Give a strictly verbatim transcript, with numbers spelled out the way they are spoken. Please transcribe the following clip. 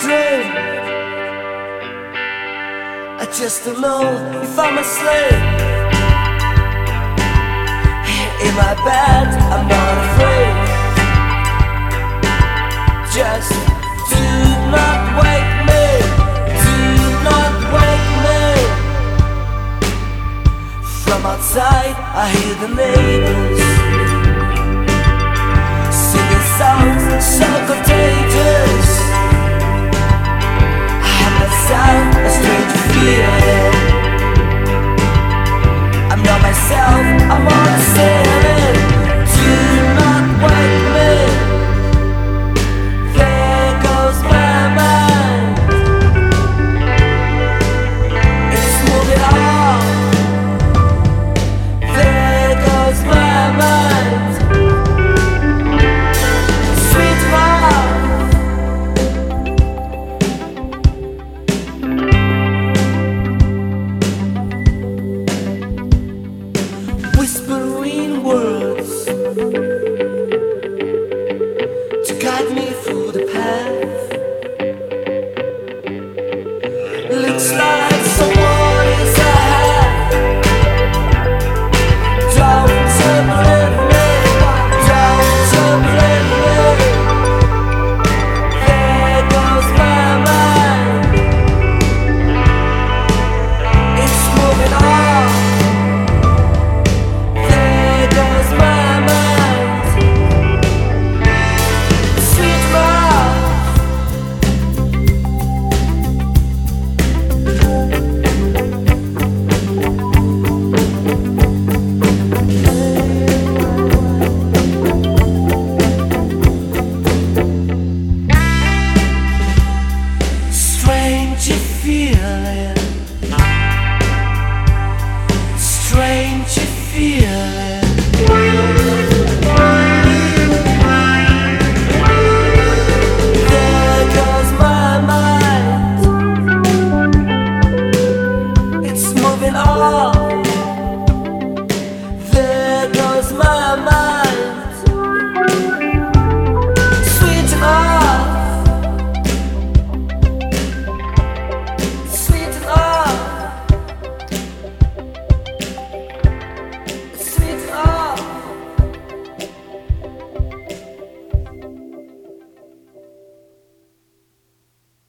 dream. I just don't know if I'm asleep. In my bed, I'm not afraid. Just do not wake me, do not wake me. From outside, I hear the neighbors singing songs so contagious. I have that sound, a strange feeling. I'm not myself, I'm on a ceiling. Do not wake me. There goes my mind. It's moving on. There goes my mind. Sweet love. Whispering words to guide me through the path. Looks like someone is ahead. Don't believe me, don't believe me. There goes my mind. It's moving on. There goes my mind. Sweet love. Strange feeling. Strange feeling. There goes my mind. It's moving on.